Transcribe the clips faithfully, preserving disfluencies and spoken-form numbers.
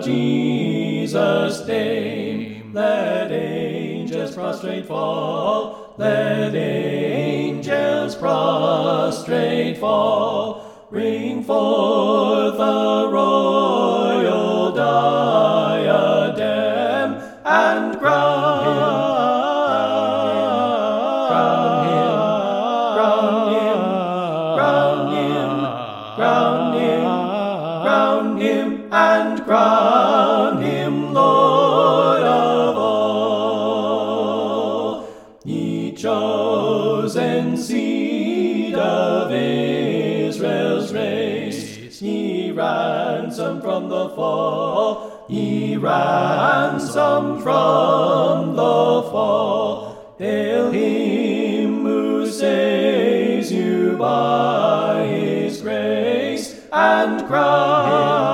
Jesus' name. Let angels prostrate fall, let angels prostrate fall. Bring forth the royal diadem and crown him, crown him, crown him, crown him, crown him, and crown him Lord of all. Ye chosen seed of Israel's race, ye ransomed from the fall, ye ransomed from the fall. Hail him who saves you by his grace, and crown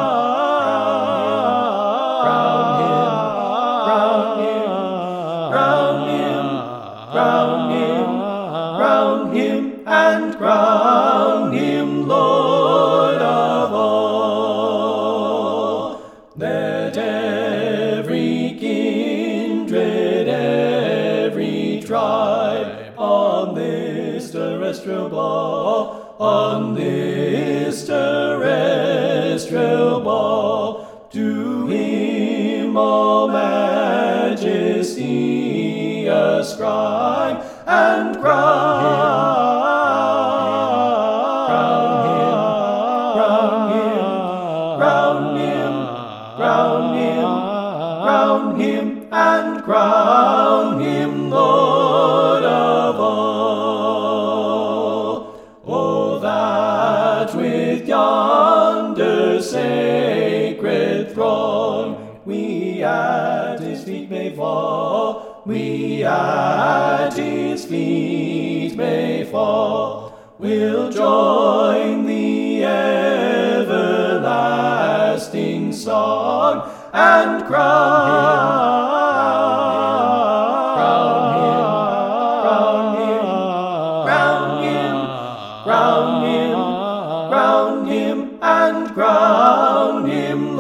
him, crown him, crown him, crown him, crown him, and crown him Lord of all. Let every kindred, every tribe on this terrestrial ball, on this terrestrial ball, to him all majesty ascribe, and crown him, crown him, crown him, crown him, crown him, and crown him Lord of all. Oh, that with yonder sacred throng we at his feet may fall, we at his feet may fall. We'll join the everlasting song, and crown him, crown him, crown him, crown him, crown him, and crown him